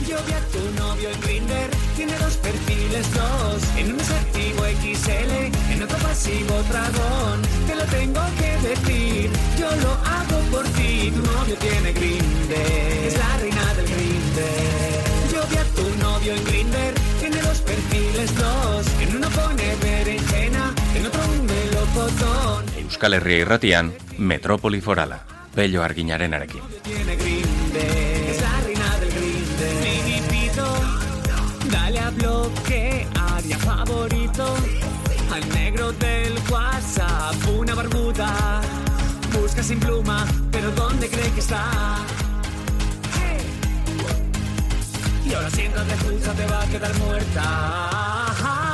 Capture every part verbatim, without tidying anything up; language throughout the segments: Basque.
Yo vi a tu novio en Grindr, tiene dos perfiles, dos. En uno es activo equis ele, en otro pasivo dragón. Te lo tengo que decir, yo lo hago por ti. Tu novio tiene Grindr, es la reina del Grindr. Yo vi a tu novio en Grindr, tiene dos perfiles, dos. En uno pone berenjena, en otro un melocotón. Euskal Herria Irratian, Metrópoli Forala. Pello Arginarenarekin. Tiene Grindr, es la reina del Grindr. Mini pito, dale a bloquear ya favorito. Al negro del WhatsApp, una barbuda. Busca sin pluma, pero ¿dónde cree que está? Hey. Y ahora si entras de excusa te va a quedar muerta.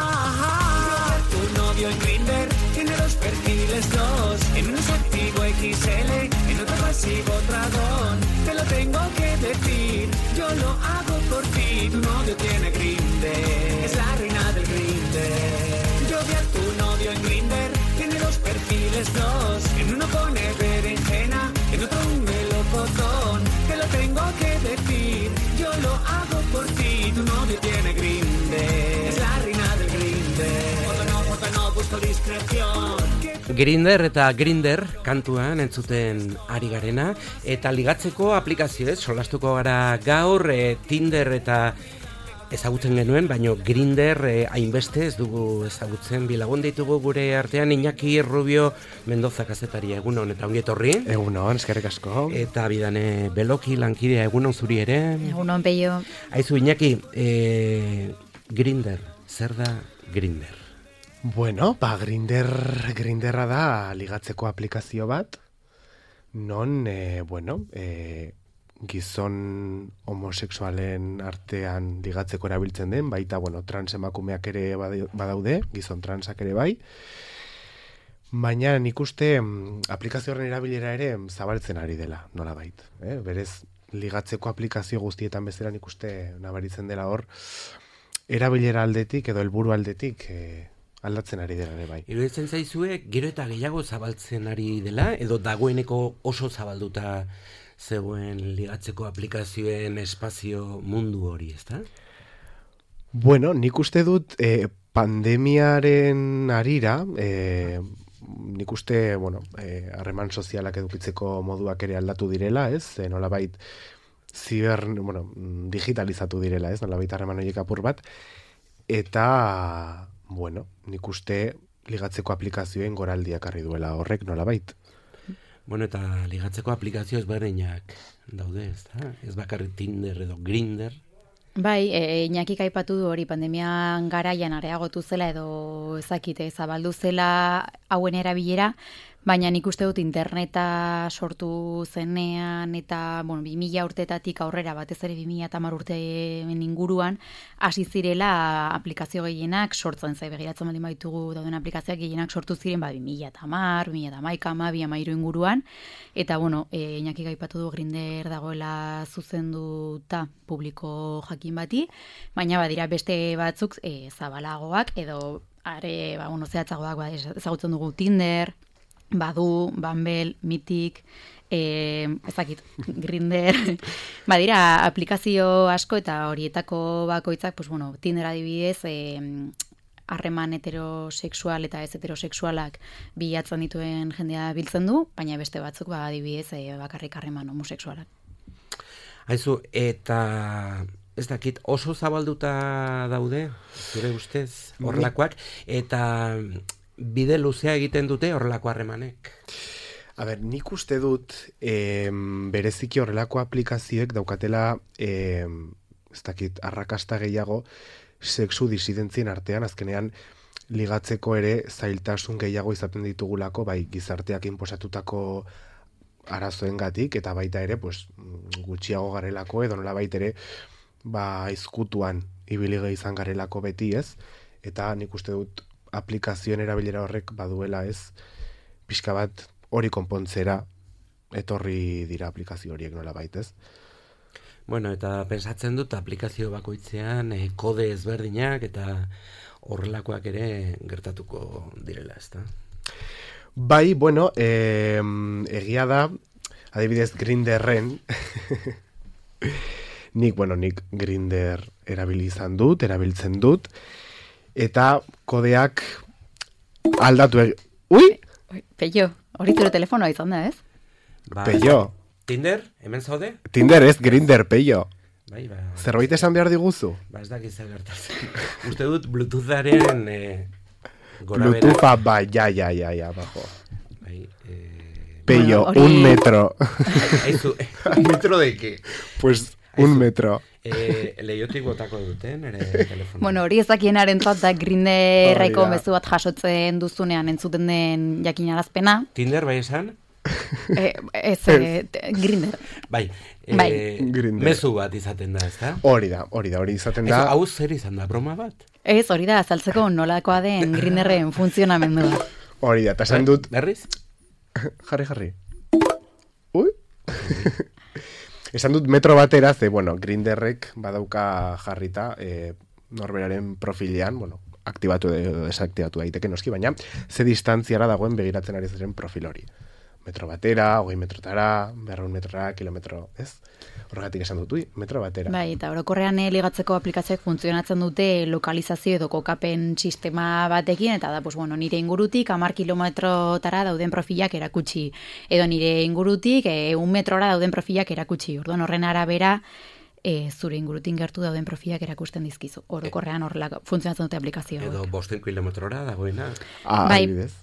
Tu novio en Grindr tiene dos perfiles, dos. En uno es activo equis ele, en otro pasivo dragón. Te lo tengo que decir, yo lo hago por ti. Tu novio tiene Grindr, es la reina del Grindr. Yo vi a tu novio en Grindr, tiene dos perfiles, dos. En uno pone berenjena, en otro un melocotón. Te lo tengo que decir, yo lo hago por ti. Tu novio tiene Grindr, es la reina del Grindr. Porque no, porque no busco discreción. Grindr eta Grindr kantuan entzuten ari garena, eta ligatzeko aplikazioez solastuko gara gaur, e, Tinder eta ezagutzen genuen, baino Grindr e, hainbeste ez dugu ezagutzen. Bilagun ditugu gure artean Iñaki Rubio Mendoza kazetaria, egunon eta ongi etorri. Egunon, eskerrik asko. Eta Bidane Beloki lankidea, egunon zuri ere. Egunon, Peio. Aizu Iñaki, e, Grindr, zer da Grindr? Bueno, ba, Grindr, Grinderra da ligatzeko aplikazio bat, non, e, bueno, e, gizon homosexualen artean ligatzeko erabiltzen den, baita, bueno, trans emakumeak ere badaude, gizon transak ere bai, baina nik uste aplikazio horren erabilera ere zabaltzen ari dela, nola bait. Eh? Berez, ligatzeko aplikazio guztietan bezala nik uste nabaritzen dela hor, erabilera aldetik edo helburu aldetik, e, aldatzen ari dela ere bai. Iruditzen zaizue, gero eta gehiago zabaltzen ari dela, edo dagoeneko oso zabalduta zegoen ligatzeko aplikazioen espazio mundu hori, ezta? Bueno, nik uste dut eh, pandemiaren arira, eh, nik uste, bueno, eh, harreman sozialak edukitzeko moduak ere aldatu direla, ez? E, nolabait ziber, bueno, digitalizatu direla, ez? Nolabait harreman horiek apur bat, eta bueno, nik uste ligatzeko aplikazioen goraldiak arri duela horrek nolabait. Bueno, eta ligatzeko aplikazio ezberdinak daude, ez da? Ez bakarrik Tinder edo Grindr. Bai, e, Iñakik aipatu du hori pandemian garaian areagotu zela edo ezakite zabaldu zela hauen erabilera, baina nik uste dut interneta sortu zenean eta, bueno, bi mila urtetatik aurrera, batez ere bi mila hamar urteen inguruan, hasi zirela aplikazio gehienak sortzen zai, begiratzen baldin baitugu dauden aplikazioak gehienak sortu ziren, ba, bi mila hamar, bi mila hamaika, hamabi, hamairu inguruan, eta, bueno, e, Iñakik aipatu du Grindr dagoela zuzenduta publiko jakin bati, baina badira beste batzuk e, zabalagoak, edo are, ba, bueno, zehatzagoak, ba, ezagutzen dugu Tinder, Badu, Bumble, Mythic, eh, ezakit, Grindr, badira aplikazio asko eta horietako bakoitzak, pues bueno, Tinder adibidez, eh, harreman heterosexual eta ez heterosexualak bilatzen dituen jendea biltzen du, baina beste batzuk ba adibidez eh, bakarrik harreman homosexualak. Aizu, eta ez dakit oso zabalduta daude, zure ustez, horrelakoak, eta bide luzea egiten dute horrelako harremanek. A ber, nik uste dut eh, bereziki horrelako aplikazioek daukatela eh, ez dakit, arrakasta gehiago sexu disidentzien artean, azkenean ligatzeko ere zailtasun gehiago izaten ditugulako, bai gizarteak inposatutako arazoengatik eta baita ere pues, gutxiago garelako edo nola baita ere ba, izkutuan ibilige izan garelako beti ez, eta nik uste dut aplikazioen erabilera horrek baduela ez, pixka bat hori konpontzera etorri dira aplikazio horiek nola baitez. Bueno, eta pensatzen dut aplikazio bakoitzean eh, kode ezberdinak eta horrelakoak ere gertatuko direla, ezta? Bai, bueno, eh, egia da, adibidez Grindrren, Nik, bueno, nik Grindr erabili izan dut, erabiltzen dut, eta kodeak aldatu eg... Ui! Peio, hori zure telefonoa izan da, ez? Ba, Peio. Tinder, hemen zaude? Tinder ez, Grindr, Peio. Bai, ba. Zerbait esan behar diguzu? Ba, ez dakit zer gertatzen. Uste dut Bluetootharen eh, gora bera. Bluetootha, bai, ja, ja, ja, ja, bajo. Bai, eh, Peio, Bueno, hori- un metro. aizu, ¿un metro de qué? Pues, un metro. Eh, Leiotik botako duten, ere telefono. Bueno, hori ezakienaren zat da Grinderreko Hori da. mezu bat jasotzen duzunean entzuten den jakinarazpena. Tinder, bai esan? E, ez, e, Grinder. Bai, eh, Bai. Grindr. mezu bat izaten da, ezta? Hori da, hori da, hori izaten Aizu, da. hau zer izan da, broma bat? Ez, hori da, azaltzeko nolakoa den Grinderren funtzionamendua. Hori da, eta esan dut, Berriz? jarri, jarri. Ui? Esan dut metro batera, ze, bueno, Grinderrek badauka jarrita e, norberaren profilean, bueno, aktibatu edo desaktibatu daiteke noski, baina ze distantziara dagoen begiratzen ari ziren profil hori. Metro batera, hogei metrotara, berreun metrora, kilometro, ez? Horregatik esan dut, ui, metro batera. Bai, eta orokorrean eh, ligatzeko aplikazioak funtzionatzen dute lokalizazio edo kokapen sistema batekin, eta da, pues, bueno, nire ingurutik hamar kilometrotara dauden profilak erakutsi, edo nire ingurutik eh, un metrora dauden profilak erakutsi. Orduan horren arabera, e, zure ingurutin gertu dauden profilak erakusten dizkizu. Orokorrean horrela funtzionatzen dute aplikazioak. Edo bosten kilometrora dagoena. Ah, bai. adibidez.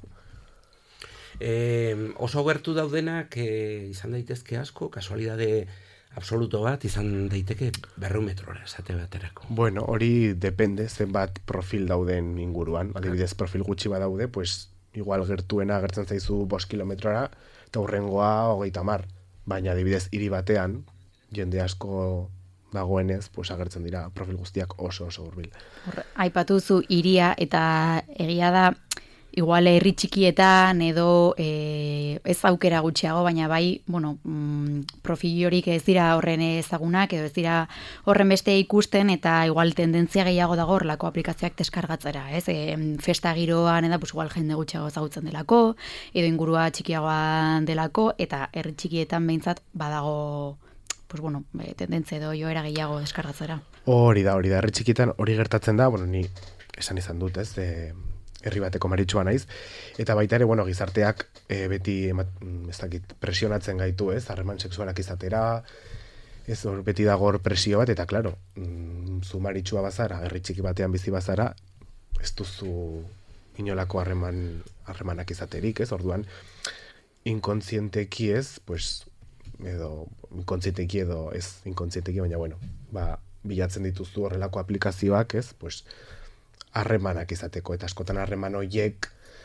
Eh, oso gertu daudenak eh, izan daitezke asko, kasualidade absoluto bat, izan daiteke berreun metrora, esate baterako. Bueno, hori depende zenbat profil dauden inguruan. Adibidez, profil gutxi badaude, pues igual gertuena gertzen zaizu bost kilometrora, eta hurrengoa hogeita hamar. Baina adibidez, hiri batean, jende asko dagoenez, pues agertzen dira profil guztiak oso oso hurbil. Hor, aipatu zu hiria eta egia da igual herri txikietan edo e, ez aukera gutxiago, baina bai, bueno, mm, profil horik ez dira horren ezagunak edo ez dira horren beste ikusten eta igual tendentzia gehiago dago horlako aplikazioak deskargatzera, ez? E, festa giroan eta pues igual jende gutxiago ezagutzen delako, edo ingurua txikiagoan delako eta herri txikietan behintzat badago pues bueno, e, tendentzia edo joera gehiago deskargatzera. Hori da, hori da, herri txikitan hori gertatzen da, bueno, ni esan izan dut, ez, e, herri bateko maritxua naiz, eta baita ere, bueno, gizarteak e, beti, emat, ez dakit, presionatzen gaitu, ez, harreman sexualak izatera, ez, hor beti dago hor presio bat, eta, klaro, mm, zu maritxua bazara, herri txiki batean bizi bazara, ez duzu inolako harreman, harremanak izaterik, ez, orduan, inkontzienteki ez, pues, edo, inkontzienteki edo, ez, inkontzienteki, baina, bueno, ba, bilatzen dituzu horrelako aplikazioak, ez, pues, harremanak izateko, eta askotan harreman horiek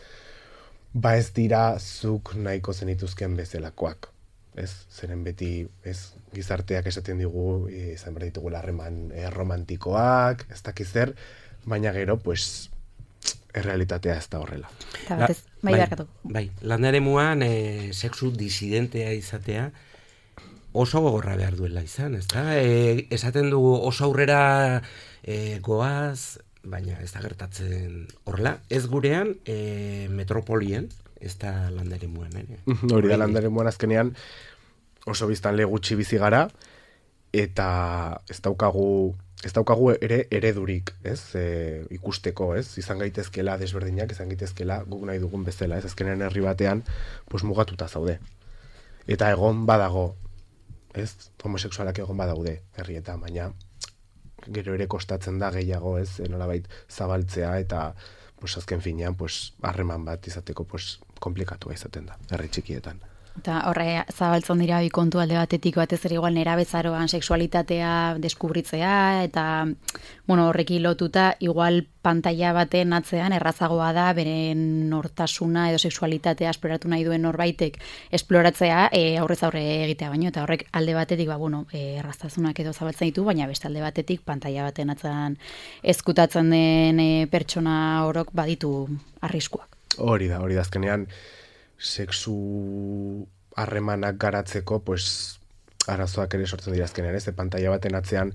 ba ez dira zuk nahiko zenituzken bezalakoak, ez? Zeren beti, ez, gizarteak esaten digu izan behar ditugula harreman eh, romantikoak, ez dakiz zer, baina gero, pues, errealitatea ez da horrela. Eta batez, bai, bai, barkatu. bai, landaremuan e, sexu disidentea izatea oso gogorra behar duela izan, ezta? E, esaten dugu oso aurrera e, goaz, baina ez da gertatzen horrela. Ez gurean, e, metropolien, ez da landaremuan, ere. Hori da landaremuan azkenean oso biztanle gutxi bizi gara, eta ez daukagu ez daukagu ere eredurik, ez? E, ikusteko, ez? Izan gaitezkela desberdinak, izan gaitezkela guk nahi dugun bezala, ez? Azkenean herri batean, pues mugatuta zaude. Eta egon badago, ez? Homosexualak egon badaude herrietan, baina gero ere kostatzen da gehiago, ez? Nolabait zabaltzea eta pues azken finean, pues harreman bat izateko pues komplikatua izaten da herri txikietan. Eta horre zabaltzen dira bi kontu alde batetik batez ere igual nerabezaroan sexualitatea deskubritzea eta bueno, horrekin lotuta igual pantalla baten atzean errazagoa da beren nortasuna edo sexualitatea esploratu nahi duen norbaitek esploratzea e, aurrez aurre egitea baino eta horrek alde batetik ba bueno, e, erraztasunak edo zabaltzen ditu, baina beste alde batetik pantalla baten atzean ezkutatzen den e, pertsona orok baditu arriskuak. Hori da, hori da azkenean sexu harremanak garatzeko, pues, arazoak ere sortzen dira azkenean, ez? E, pantalla baten atzean,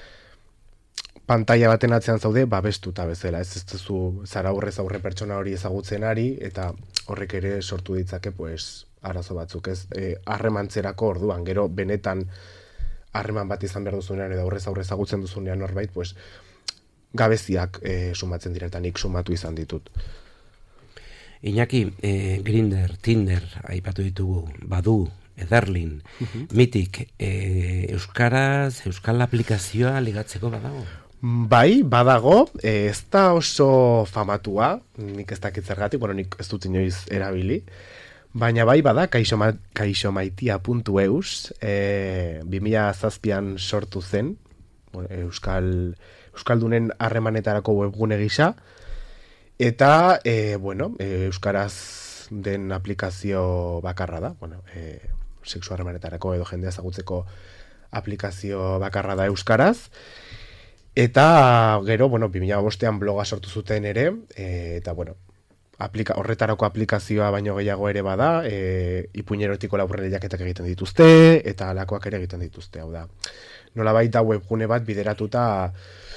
pantalla baten atzean zaude, babestuta bezala, ez? Ez duzu zara aurrez aurre pertsona hori ezagutzen ari, eta horrek ere sortu ditzake, pues, arazo batzuk, ez? E, harremantzerako orduan, gero benetan harreman bat izan behar duzunean, edo aurrez aurrez agutzen duzunean norbait, pues, gabeziak e, sumatzen dira, nik sumatu izan ditut. Iñaki, e, Grindr, Tinder, aipatu ditugu, Badu, Ederlin, uh-huh. Mitik, e, Euskaraz, Euskal aplikazioa ligatzeko badago? Bai, badago, e, ez da oso famatua, nik ez dakit zergatik, bueno, nik ez dut inoiz erabili, baina bai bada, kaixomaitia puntu eus, e, bi mila zazpian sortu zen, Euskal, Euskaldunen harremanetarako webgune gisa, eta, e, bueno, e, Euskaraz den aplikazio bakarra da, bueno, e, sexu harremanetarako edo jendea ezagutzeko aplikazio bakarra da Euskaraz, eta gero, bueno, bi mila bostean bloga sortu zuten ere, e, eta, bueno, aplika, horretarako aplikazioa baino gehiago ere bada, e, ipuinerotiko laburren lehiaketak egiten dituzte, eta alakoak ere egiten dituzte, hau da. Nolabait da webgune bat bideratuta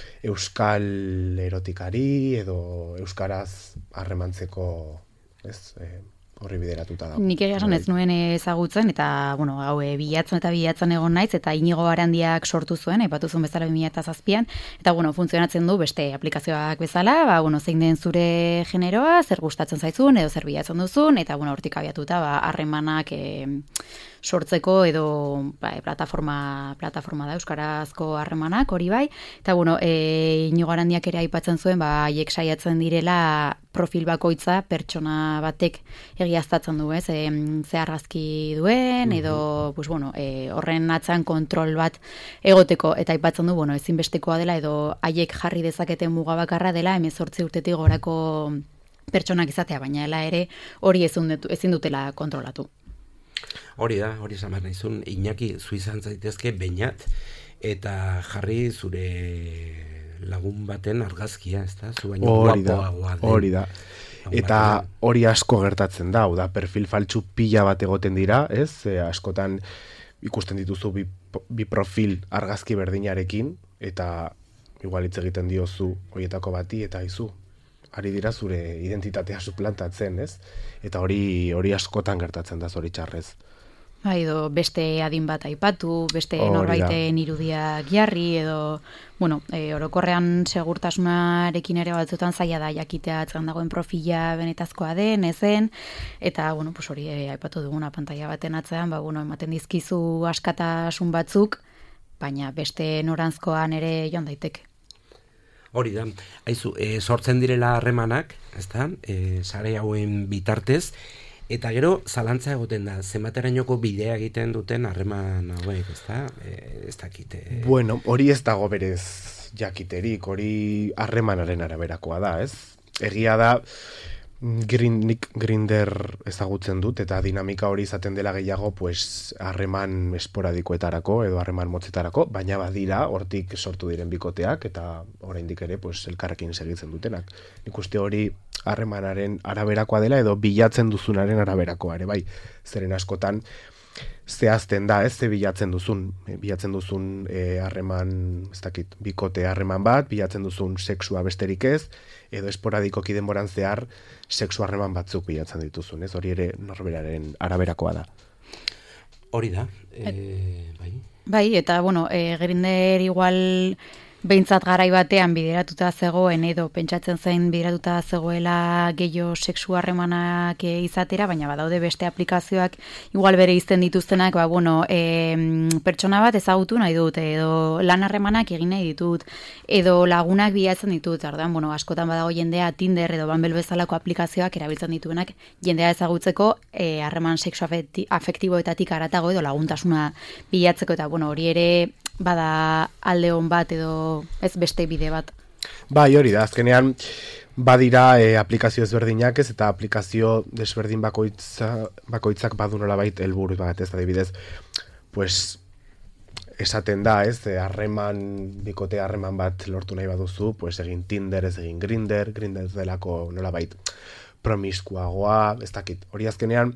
euskal erotikari edo euskaraz harremantzeko, ez, e, horri bideratuta dago. Nik esan ez nuen ezagutzen, eta, bueno, hau, e, bilatzen eta bilatzen egon naiz, eta Inigo Arandiak sortu zuen, aipatu zuen bezala bi mila zazpian, eta, bueno, funtzionatzen du beste aplikazioak bezala, ba, bueno, zein den zure generoa, zer gustatzen zaizun, edo zer bilatzen duzun, eta, bueno, hortik abiatuta, ba, harremanak e, sortzeko edo ba, plataforma, plataforma da, euskarazko harremanak, hori bai, eta, bueno, e, Inigo Arandiak ere aipatzen zuen, ba, haiek saiatzen direla profil bakoitza pertsona batek egiaztatzen du, ez, e, ze argazki duen, edo, pues, bueno, e, horren atzean kontrol bat egoteko, eta aipatzen du, bueno, ezinbestekoa dela, edo haiek jarri dezaketen muga bakarra dela, hemezortzi urtetik gorako pertsonak izatea, baina ela ere hori ezin dutela kontrolatu. Hori da, hori zamar nahizun, Iñaki, zu izan zaitezke beinat, eta jarri zure lagun baten argazkia, ez da? Zu baino guapoagoa den. Hori da, eta hori asko gertatzen da, da, perfil faltsu pila bat egoten dira, ez? E, askotan ikusten dituzu bi, bi profil argazki berdinarekin, eta igual hitz egiten diozu horietako bati, eta izu, ari dira zure identitatea suplantatzen, ez? Eta hori hori askotan gertatzen da zoritxarrez. Bai, edo beste adin bat aipatu, beste norbaiten irudiak jarri, edo, bueno, e, orokorrean segurtasunarekin ere batzutan zaila da jakitea atzan dagoen profila benetazkoa den, ezen, eta, bueno, pues hori e, aipatu duguna pantalla baten atzean, ba, bueno, ematen dizkizu askatasun batzuk, baina beste noranzkoan ere joan daiteke. Hori da, haizu, e, sortzen direla harremanak, ezta, e, sare hauen bitartez, eta gero zalantza egoten da, zenbaterainoko bidea egiten duten harreman hauek, ezta, e, ez dakite. Bueno, hori ez dago berez jakiterik, hori harremanaren araberakoa da, ez? Egia da, Nik Grindr ezagutzen dut, eta dinamika hori izaten dela gehiago, pues, harreman esporadikoetarako edo harreman motzetarako, baina badira, hortik sortu diren bikoteak, eta oraindik ere, pues, elkarrekin segitzen dutenak. Nik uste hori harremanaren araberakoa dela, edo bilatzen duzunaren araberakoa ere, bai, zeren askotan, zehazten da, ez, ze bilatzen duzun, bilatzen duzun harreman, e, ez dakit, bikote harreman bat, bilatzen duzun sexua besterik ez, edo esporadikoki denboran zehar sexu harreman batzuk bilatzen dituzun, ez, hori ere norberaren araberakoa da. Hori da, e, bai. Bai, eta, bueno, e, Grindr igual behintzat garai batean bideratuta zegoen edo pentsatzen zen bideratuta zegoela gehiago sexu harremanak izatera, baina badaude beste aplikazioak igual bere izten dituztenak, ba, bueno, e, pertsona bat ezagutu nahi dut, edo lan harremanak egin nahi ditut, edo lagunak bilatzen ditut, arduan, bueno, askotan badago jendea Tinder edo Bumble bezalako aplikazioak erabiltzen dituenak jendea ezagutzeko e, harreman sexu afektiboetatik haratago edo laguntasuna bilatzeko, eta, bueno, hori ere bada alde on bat edo ez beste bide bat. Bai, hori da, azkenean badira e, aplikazio ezberdinak ez, eta aplikazio desberdin bakoitza, bakoitzak badu nolabait helburu bat, ez, adibidez, pues, esaten da, ez, harreman, bikote harreman bat lortu nahi baduzu, pues, egin Tinder, ez egin Grindr, Grindr delako nolabait promiskuagoa, ez dakit, hori azkenean,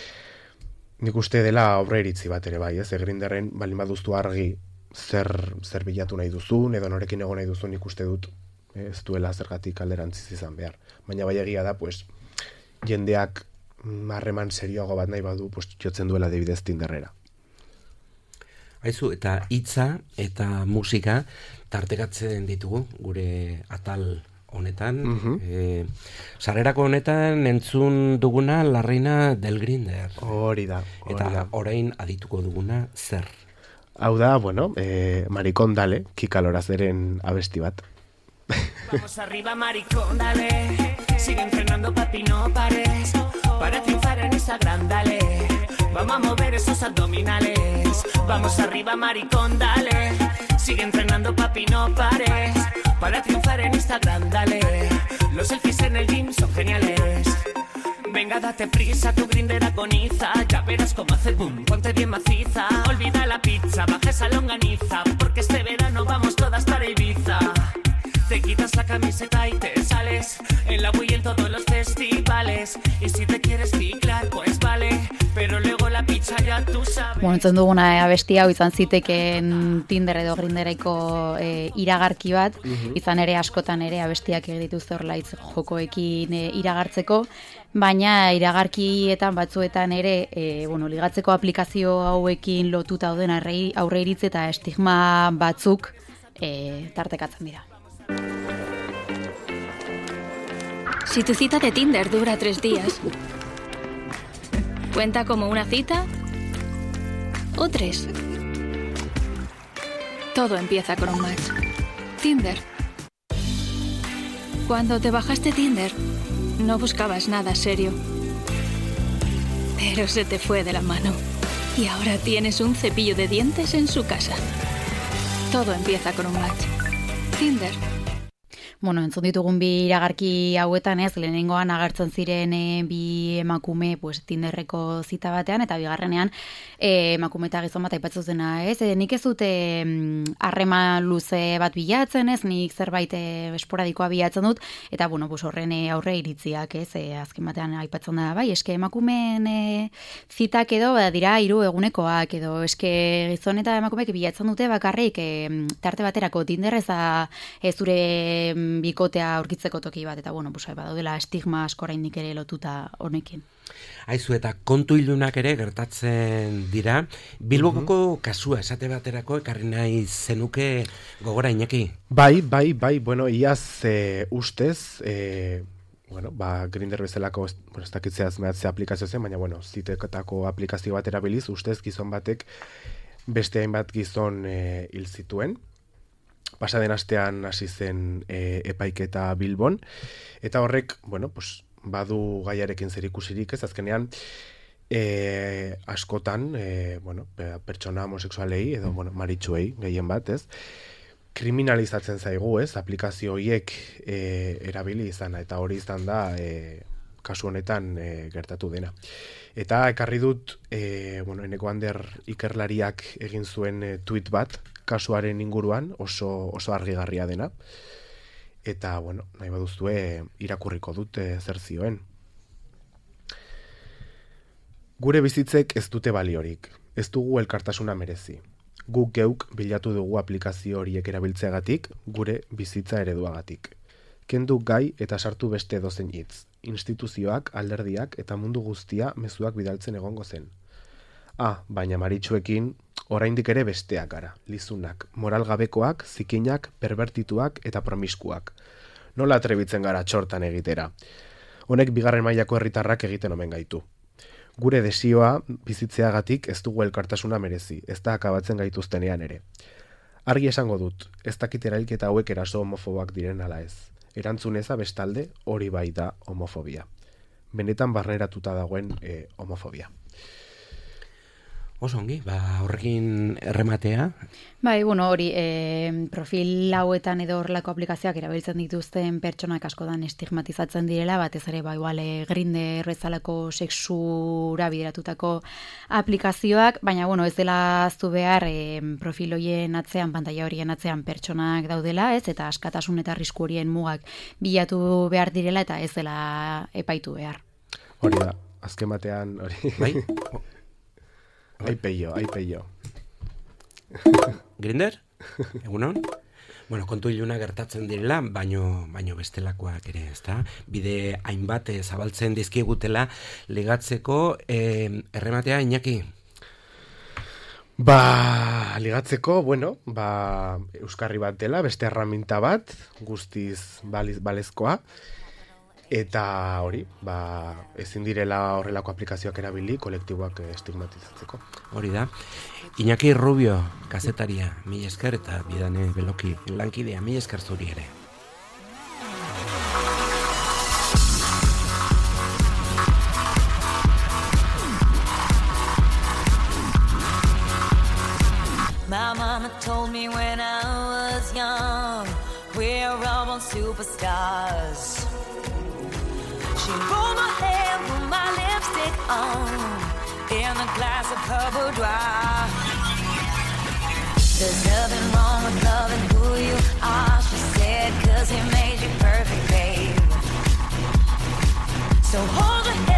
nik uste dela aurre iritzi bat ere bai, ez, Grindrren balin baduztu argi, zer, zer bilatu nahi duzun, edo norekin egon nahi duzun ikuste dut, ez duela zergatik alderantziz izan behar. Baina bai egia da, pues, jendeak harreman serioago bat nahi badu, pues, jotzen duela adibidez Tinderrera. Aizu, eta hitza eta musika tartekatzen ditugu gure atal honetan. Mhm. Eh, sarrerako honetan entzun duguna La Reina del Grinder. Hori da, hori Eta da. orain adituko duguna zer. Hau da, bueno, eh, Maricón Dale, Kika Lorazeren abesti bat. Vamos arriba, maricón, dale. Sigue entrenando, papi, no pares. Para triunfar en Instagram, dale. Vamos a mover esos abdominales. Vamos arriba, maricón, dale. Sigue entrenando, papi, no pares. Para triunfar en Instagram, dale. Los selfies en el gym son geniales. Venga, date prisa, tu Grindr agoniza. Ya verás cómo hace boom, ponte bien maciza. Olvida la pizza, baja esa longaniza. Porque este verano vamos todas para Ibiza. Te quitas la camiseta y te sales en la Wii y en todos los festivales. Y si te quieres ciclar, pues vale. Pero luego la pizza ya tú sabes. Bueno, entzun duguna abesti hau izan ziteken Tinder edo Grinderaiko e, iragarki bat, izan ere askotan ere abestiak egituzte horlaitz jokoekin e, iragartzeko, baina iragarkietan batzuetan ere e, bueno, ligatzeko aplikazio hauekin lotuta dauden aurre aurre iritzi eta estigma batzuk e, tartekatzen dira. Si tu cita de Tinder dura tres días, ¿cuenta como una cita? ¿O tres? Todo empieza con un match. Tinder. Cuando te bajaste Tinder, no buscabas nada serio. Pero se te fue de la mano. Y ahora tienes un cepillo de dientes en su casa. Todo empieza con un match. Tinder. Bueno, entzun ditugun bi iragarki hauetan ez, lehenengoan agertzen ziren e, bi emakume pues, Tinderreko zita batean, eta bigarrenean e, emakume eta gizon bat aipatzen zena, ez? E, nik ez dute harreman luze bat bilatzen, ez? Nik zerbait e, esporadikoa bilatzen dut, eta bueno, pues, horren e, aurre iritziak, ez? E, azken batean aipatzen da, bai, eske emakumeen e, zitak edo, ba, dira hiru egunekoak, edo eske gizon eta emakumeek bilatzen dute bakarrik e, tarte baterako Tinder ez da ez zure bikotea aurkitzeko toki bat, eta bueno, pues, badaudela estigma asko oraindik ere lotuta honekin. Aizu, eta kontu ilunak ere gertatzen dira. Bilboko kasua esate baterako ekarri nahi zenuke gogora, Iñaki? Bai, bai, bai, bueno, iaz e, ustez, e, bueno, ba, Grindr bezalako, bueno, ez dakitzeaz mehatzea aplikazio zen, baina, bueno, zitekatako aplikazio bat erabiliz, ustez gizon batek beste hainbat gizon e, hil zituen. Pasaden astean hasi zen e, epaiketa Bilbon, eta horrek, bueno, pues, badu gaiarekin zerikusirik, ez azkenean e, askotan, e, bueno, pertsona homosexualei edo bueno, maritxuei gehien bat, ez? Kriminalizatzen zaigu, ez? Aplikazio horiek e, erabili izana, eta hori izan da e, kasu honetan e, gertatu dena. Eta ekarri dut, e, bueno, Eneko Ander ikerlariak egin zuen e, tweet bat, kasuaren inguruan oso, oso argigarria dena. Eta, bueno, nahi baduzue irakurriko dut e, zer zioen. Gure bizitzek ez dute baliorik, ez dugu elkartasuna merezi. Guk geuk bilatu dugu aplikazio horiek erabiltzeagatik, gure bizitza ereduagatik. Kendu gai eta sartu beste edozein hitz. Instituzioak, alderdiak eta mundu guztia mezuak bidaltzen egongo zen. Ah, baina maritxuekin oraindik ere besteak gara, lizunak, moralgabekoak, zikinak, perbertituak eta promiskuak. Nola atrebitzen gara txortan egitera? Honek bigarren mailako herritarrak egiten omen gaitu. Gure desioa bizitzeagatik ez dugu elkartasuna merezi, ez da akabatzen gaituztenean ere. Argi esango dut, ez dakit erailketa hauek eraso homofoboak diren ala ez. Erantzuneza bestalde hori bai da homofobia. Benetan barneratuta dagoen e, homofobia. Oso ongi, ba, horrekin errematea. Bai, bueno, hori, e, profil hauetan edo horrelako aplikazioak erabiltzen dituzten pertsonak askotan estigmatizatzen direla, batez ere, ba, igual, e, Grindr bezalako sexura bideratutako aplikazioak, baina, bueno, ez dela aztu behar e, profil horien atzean, pantaila horien atzean pertsonak daudela, ez, eta askatasun eta arrisku horien mugak bilatu behar direla, eta ez dela epaitu behar. Hori da, azken batean, hori... Bai? Aipeio, aipeio. Grindr? Egunon? Bueno, kontu iluna gertatzen direla, baino, baino bestelakoak ere, ezta? Bide hainbat zabaltzen dizkigutela ligatzeko, eh, errematea, Iñaki? Ba, ligatzeko, bueno, ba, euskarri bat dela, beste erraminta bat, guztiz baliz, balezkoa, eta hori, ba, ezin direla horrelako aplikazioak erabili, kolektiboak estigmatizatzeko. Hori da. Iñaki Rubio, kazetaria, mila esker, eta Bidane Beloki lankidea, mila esker zuri ere. My mama told me when I was young, we're all born superstars. She rolled my hair, put my lipstick on, in a glass of her boudoir. There's nothing wrong with loving who you are, she said, 'cause he made you perfect, babe. So hold your